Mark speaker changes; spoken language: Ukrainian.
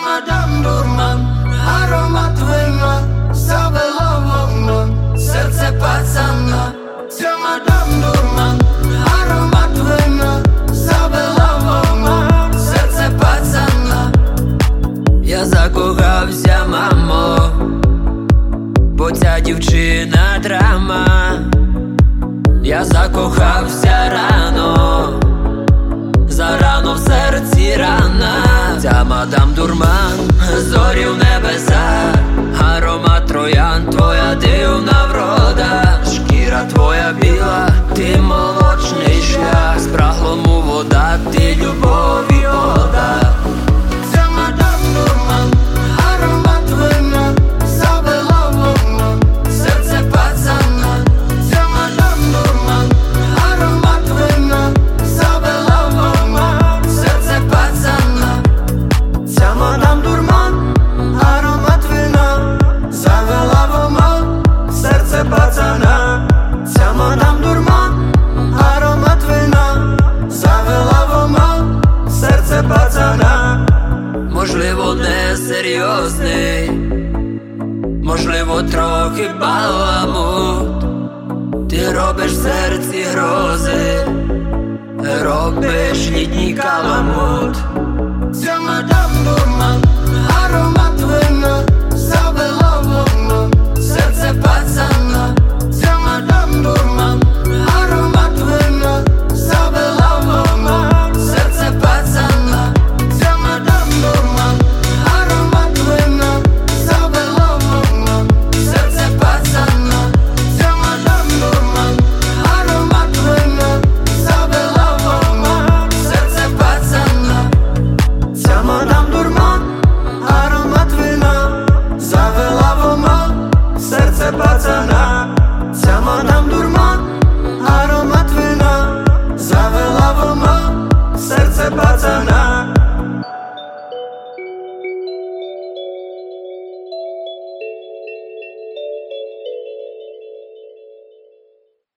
Speaker 1: мадам дурман, аромат вина завела в обман серце пацана. Ця мадам дурман, аромат вина завела в обман серце пацана. Я закохався, мамо, бо ця дівчина драма. Я закохався рано, зарано в серці рана. Ця мадам дурман, зорі в небесах, аромат троян, твоя дивна врода. Шкіра твоя біла, ти молочний шлях, спраглому вода, ти любові вода. Ця мадам дурман, аромат вина завела в обман серце пацана. Ця мадам дурман, аромат вина завела в обман серце пацана. Ця мадам дурман, аромат вина завела в обман серце пацана. Ця мадам дурман, аромат вина завела в обман серце пацана. Можливо, не серйозний, можливо, трохи баламут. Ти робиш в серці грози, робиш літній каламут. Ця мадам